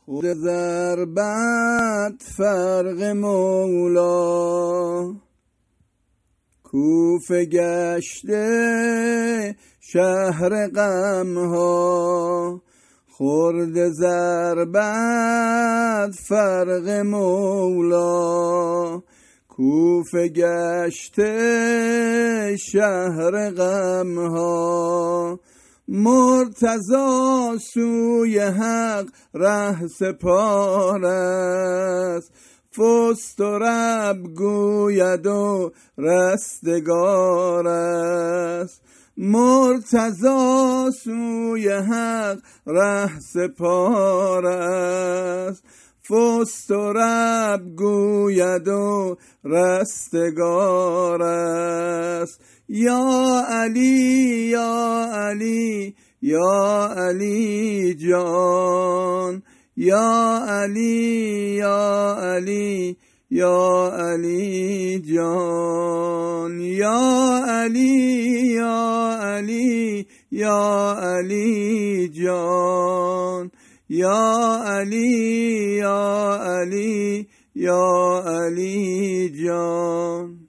خود ضربت فرق مولا، کوفه گشته شهر غمها. خورد ضربت فرق مولا، کوفه گشته شهر غمها. مرتضی سوی حق ره سپار است، فست و رب گوید و رستگار است. مرتضی سوی حق ره سپار است، فست و رب گوید و رستگار است. یا علی یا علی یا علی جان، یا علی یا علی یا علی جان، یا علی یا علی یا علی جان، یا علی یا علی یا علی جان.